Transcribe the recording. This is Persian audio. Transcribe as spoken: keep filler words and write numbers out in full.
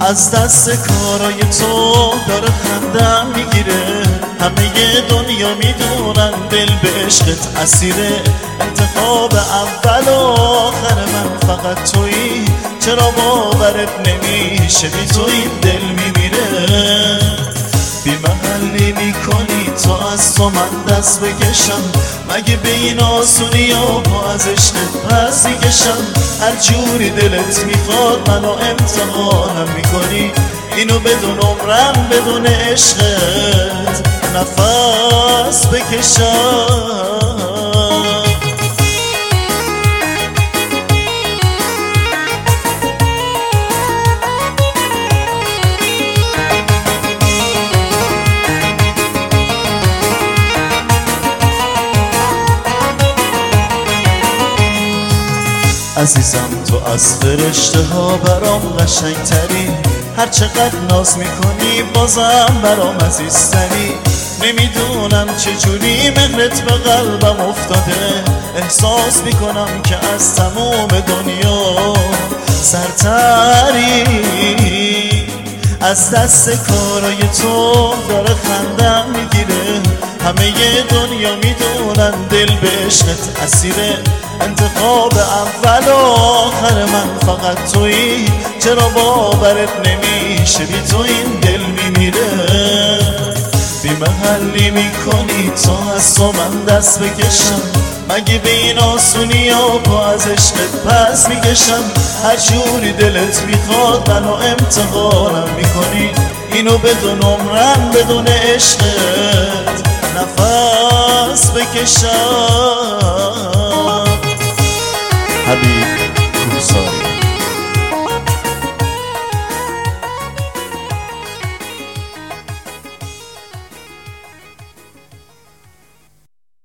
از دست کارای تو داره خندم میگیره. همه دنیا میدونن دل به عشقت اسیره. انتخاب اول و آخر من فقط تویی، چرا باورت نمیشه بی تو این دل میمیره. بی محلی میکنی تا از تو من دست بکشم، مگه به این آسونی ها با از عشقت پس میکشم. هر جوری دلت میخواد منو امتحانم میکنی، اینو بدون عمرم بدون عشقت نفس بکشم. عزیزم تو از فرشته ها برام قشنگ تری، هر چقدر ناز میکنی بازم برام عزیزتری. نمیدونم چجوری مهرت به قلبم افتاده، احساس میکنم که از تمام دنیا سرتری. از دست کارای تو داره خندم میگیره. همه دنیا میدونن دل به عشقت اسیره. انتخاب اول و آخر من فقط تویی، چرا باورت نمیشه بی تو این دل میمیره. بی محلی میکنی تا از تو من دست بکشم، مگه به این آسونی ها پا از عشقت پس میکشم. هر جوری دلت میخواد منو امتحانم میکنی، اینو بدون عمرم بدون عشقت نفس بکشم.